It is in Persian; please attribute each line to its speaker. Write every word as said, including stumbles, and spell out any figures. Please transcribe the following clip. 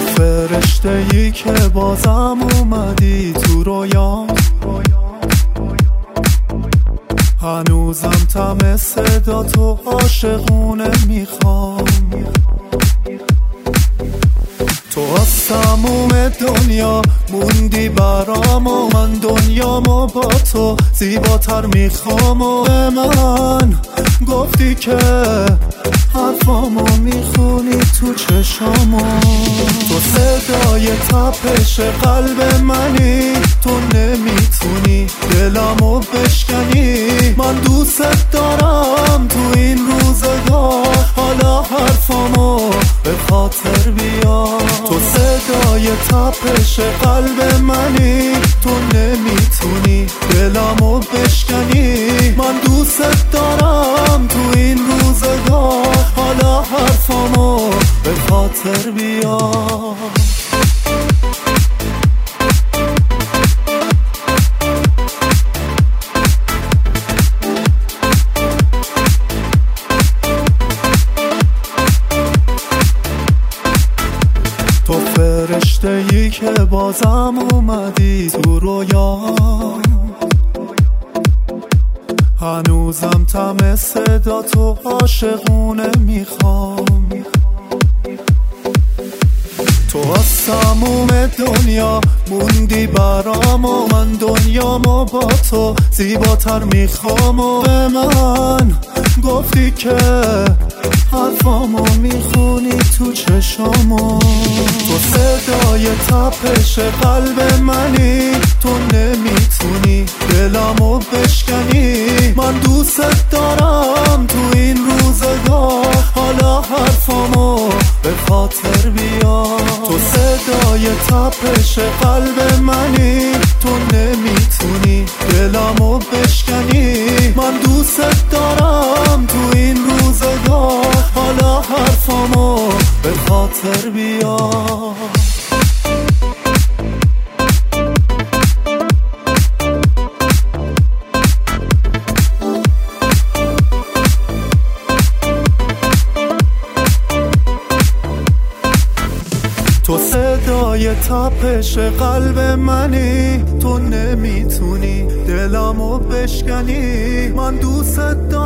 Speaker 1: فرشته ای که بازم اومدی تو رویام، هنوزم طعم صدا تو عاشقونه میخوام. تو از تموم دنیا موندی برام و من دنیامو با تو زیباتر میخوام. و به من گفتی که حرفامو میخونی تو چشامو، تو صدای تپش قلب منی، تو نمیتونی دلمو بشکنی. من دوست دارم تو این روزگار حالا حرفامو به خاطر بیار. تو صدای تپش قلب منی، تو نمیتونی دلمو بشکنی. من دوست دارم تو این روزگار حالا حرفامو به خاطر بیار. تو فرشته ای که بازم اومدی تو رویام، هنوزم طعم صدا تو عاشقونه میخوام. تو از تموم دنیا موندی برام و من دنیامو با تو زیباتر میخوام. و به من گفتی که حرفامو میخونی تو چشامو، تو صدای تپش قلب منی، تو نمیتونی دلمو بشکنی. من دوست دارم تو این روزگار حالا حرفامو به خاطر بیار. تو صدای تپش قلب منی، تو نمیتونی دلمو بشکنی. من دوست دارم تو این روزگار حالا حرفامو به خاطر بیار. تو صدای تپش قلب منی، تو نمیتونی دلمو بشکنی. من دوست دارم